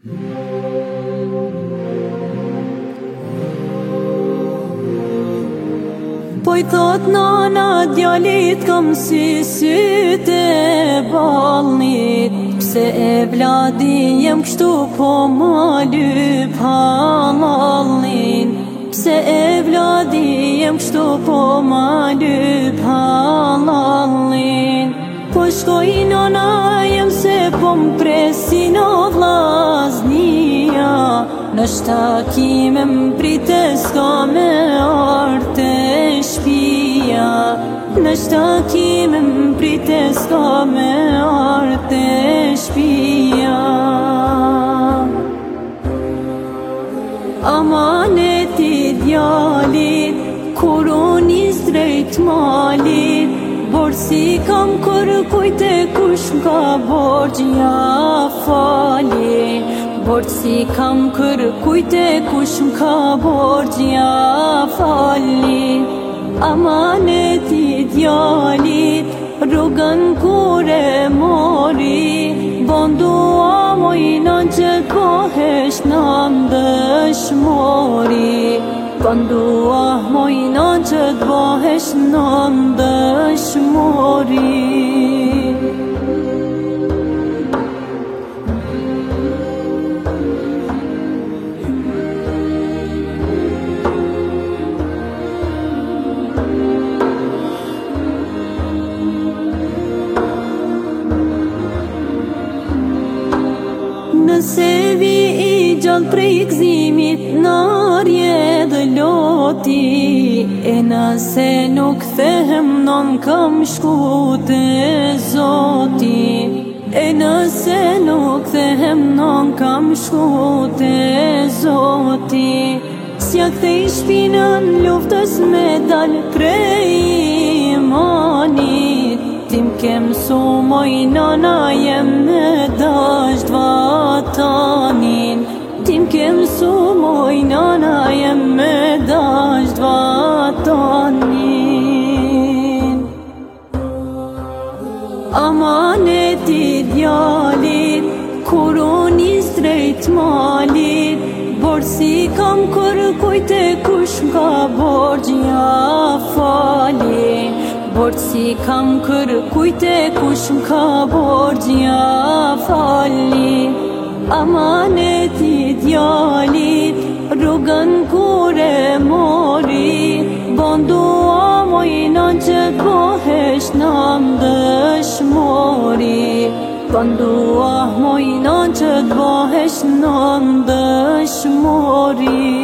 Po I thot nana djalit kam si syte balnit, pse e vladi jem kështu po ma lyp halalnin, pse e vladi jem kështu po ma lyp halalnin. Po shkoj nana jem se po m'presin o vllaznia, nështa kime m'prite s'ka me arte shpia, nështa kime m'prite s'ka me arte shpia. Amaneti djalit kur unë drejt malit, borsi kam kërkujt e kush m'ka borgj ja fali, borsi kam kërkujt e kush m'ka borgj ja fali. Amaneti djalit rrugën kur e mori, bondua mojna që t'bohesh në ndëshmori, bondua mojna që t'bohesh në ndëshmori. Nëse vi I gjallë prej gzimit në arje dhe loti, e nëse nuk thehem non kam shku te Zoti, e nëse nuk thehem non kam shku te Zoti, s'ja kthej shpinën luftës me dal prej imanit, tim kem su moj nana jem me dasht vatanin, tim kem su moj nana jem me dasht vatanin. Amaneti djalit kur unë drejt malit, borsi kam kërkujt e kush m'ka borgj ja fali, borsi kam kërkujt e kush m'ka borgj ja fali. Amaneti djalit rrugën kur e mori, bondua mojna që t'bohesh në ndëshmori, bondua mojna që t'bohesh në ndëshmori.